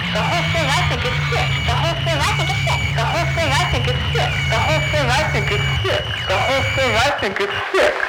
The whole thing I think is sick. The whole thing I think is sick. The whole thing I think is sick. The whole thing I think is sick. The whole thing I think is sick.